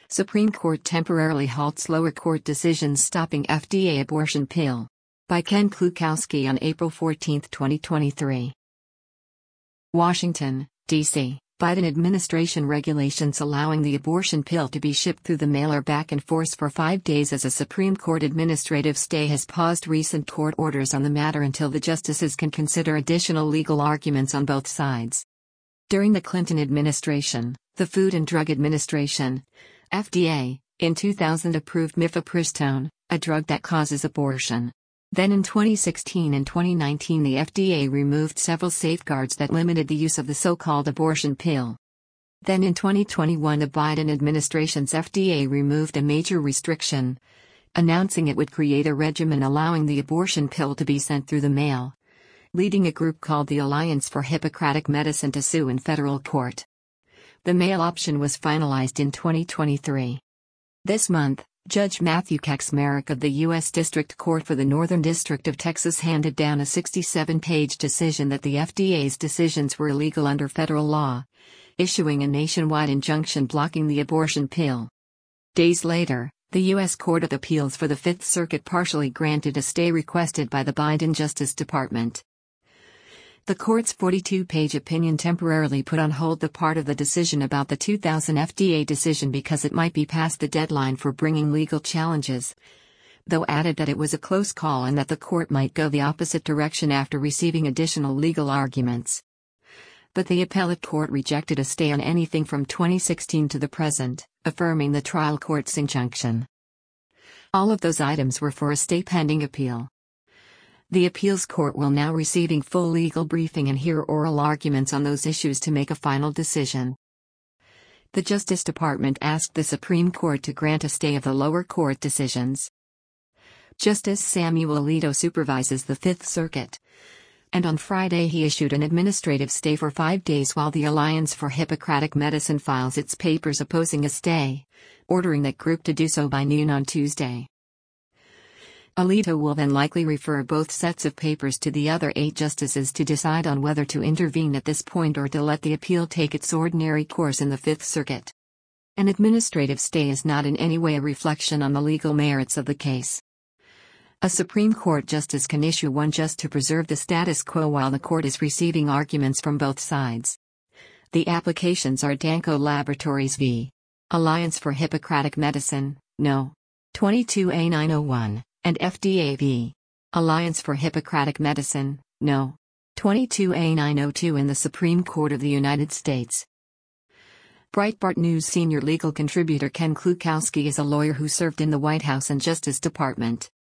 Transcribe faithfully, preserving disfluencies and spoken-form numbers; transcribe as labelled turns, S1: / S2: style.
S1: Supreme Court temporarily halts lower court decisions stopping F D A abortion pill. By Ken Klukowski on April fourteenth, twenty twenty-three. Washington, D C Biden administration regulations allowing the abortion pill to be shipped through the mail are back in force for five days as a Supreme Court administrative stay has paused recent court orders on the matter until the justices can consider additional legal arguments on both sides. During the Clinton administration, the Food and Drug Administration, F D A, in two thousand approved mifepristone, a drug that causes abortion. Then in twenty sixteen and twenty nineteen the F D A removed several safeguards that limited the use of the so-called abortion pill. Then in twenty twenty-one the Biden administration's F D A removed a major restriction, announcing it would create a regimen allowing the abortion pill to be sent through the mail, leading a group called the Alliance for Hippocratic Medicine to sue in federal court. The mail option was finalized in twenty twenty-three. This month, Judge Matthew Kacsmaryk of the U S District Court for the Northern District of Texas handed down a sixty-seven page decision that the F D A's decisions were illegal under federal law, issuing a nationwide injunction blocking the abortion pill. Days later, the U S Court of Appeals for the Fifth Circuit partially granted a stay requested by the Biden Justice Department. The court's forty-two page opinion temporarily put on hold the part of the decision about the two thousand F D A decision because it might be past the deadline for bringing legal challenges, though added that it was a close call and that the court might go the opposite direction after receiving additional legal arguments. But the appellate court rejected a stay on anything from twenty sixteen to the present, affirming the trial court's injunction. All of those items were for a stay pending appeal. The appeals court will now receiving full legal briefing and hear oral arguments on those issues to make a final decision. The Justice Department asked the Supreme Court to grant a stay of the lower court decisions. Justice Samuel Alito supervises the Fifth Circuit, and on Friday he issued an administrative stay for five days while the Alliance for Hippocratic Medicine files its papers opposing a stay, ordering that group to do so by noon on Tuesday. Alito will then likely refer both sets of papers to the other eight justices to decide on whether to intervene at this point or to let the appeal take its ordinary course in the Fifth Circuit. An administrative stay is not in any way a reflection on the legal merits of the case. A Supreme Court justice can issue one just to preserve the status quo while the court is receiving arguments from both sides. The applications are Danco Laboratories v. Alliance for Hippocratic Medicine, No. twenty-two A nine oh one. And F D A v. Alliance for Hippocratic Medicine, No. twenty-two A nine oh two in the Supreme Court of the United States. Breitbart News senior legal contributor Ken Klukowski is a lawyer who served in the White House and Justice Department.